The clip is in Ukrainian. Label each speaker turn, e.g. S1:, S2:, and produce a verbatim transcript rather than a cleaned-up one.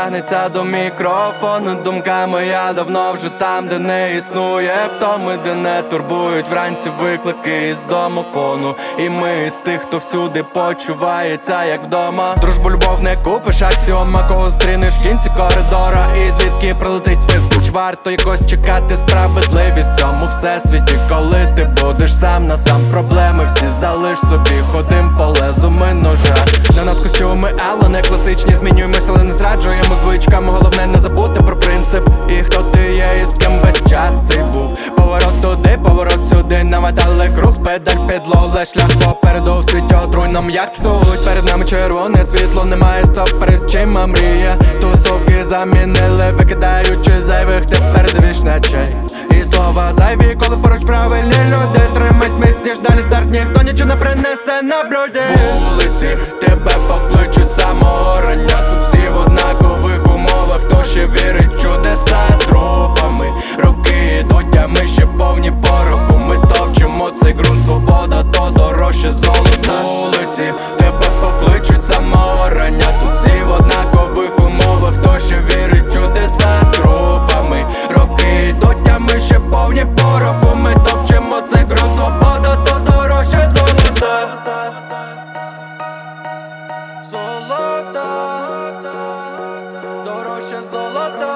S1: тягнеться до мікрофону. Думками я давно вже там, де не існує втоми, де не турбують вранці виклики із домофону. І ми з тих, хто всюди почувається як вдома. Дружбу, любов не купиш, аксіома, кого зустрінеш в кінці коридора. І звідки прилетить виску? Чи варто якось чекати справедливість в цьому всесвіті, коли ти будеш сам на сам? Проблеми всі залиш собі, ходим по лезу ми ножа. На нас костюми, але не класичні. Змінюємося, але не зраджуємо звичкам. Головне не забути про принцип. І хто ти є, і з ким весь час цей був. Поворот туди, поворот сюди. Намотали круг, педаль підлоги, шлях попереду в світі отруйном, як тут. Перед нами червоне світло, немає стоп, перед чима мрія. Тусовки замінили, викидаючи зайвих, тепер двіж ночей. І слова зайві, коли поруч правильні люди. Тримайсь міцніш, далі старт, ніхто нічого не принесе на блюді. Вулиці тебе покличуть самого рання. Тут всі в однакових умовах, хто ще вірить в чудеса. Трупами роки йдуть, а ми ще повні пороху. Ми товчимо цей ґрунт, свобода то дорожче золота. Вулиці тебе покличуть самого рання. Тут всі в однакових умовах, хто ще вірить в чудеса. Трупами роки йдуть, а ми ще повні пороху. Ми топчемо цей ґрунт, свобода то дорожче золота. Золота, дорожче золота.